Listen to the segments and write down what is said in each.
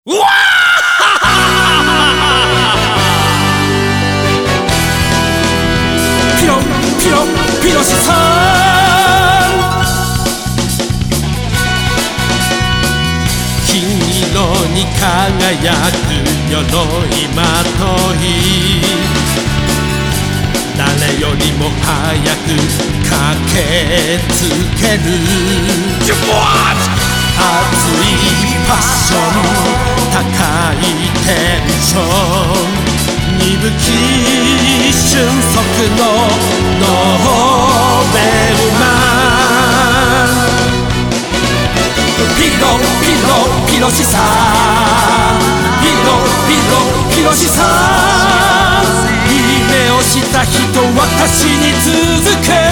うわピロンピロンピロシさん、金色に輝く鎧まとい、誰よりも早く駆けつける熱いパッション、高いテンション、鈍き瞬足のノーベルマン。ピロピロピロシさん、ピロピロピロシさん、夢をした人私に続け。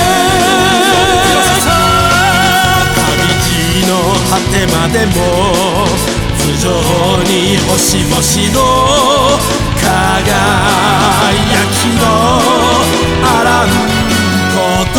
果てまでも頭上に星々の輝きのあらんこと。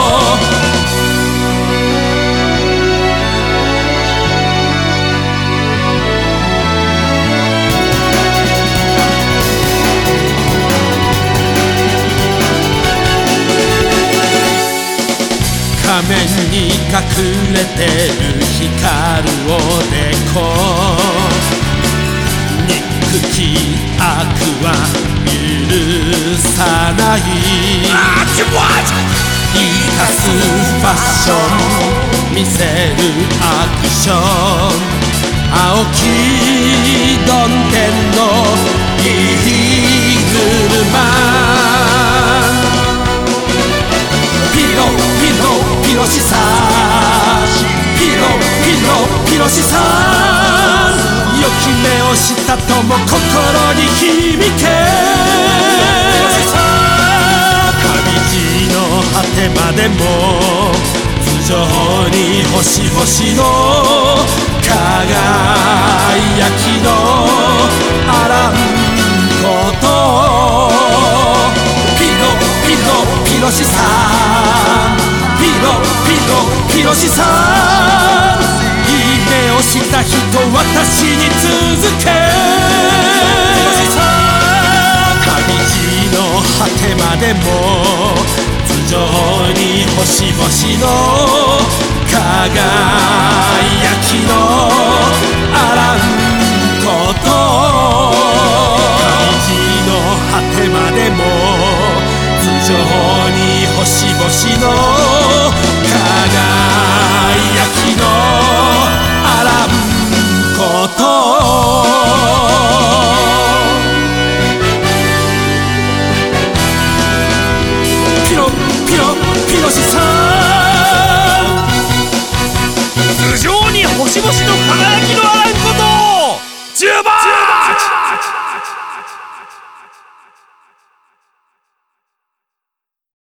仮面に隠れてる光るおでこ、憎き悪は許さない。生かすファッション、見せるアクション、青き曇天のイーグルマン。ピロピロピロシさん、ピロピロピロシさん、よき目をしたとも心に響け。旅路の果てまでも頭上に星々の輝きのあらんこと。ピロピロピロシさん、ピロピロピロシさん、夢をした人私に続け。旅路の果てまでも頭上に星々の輝きの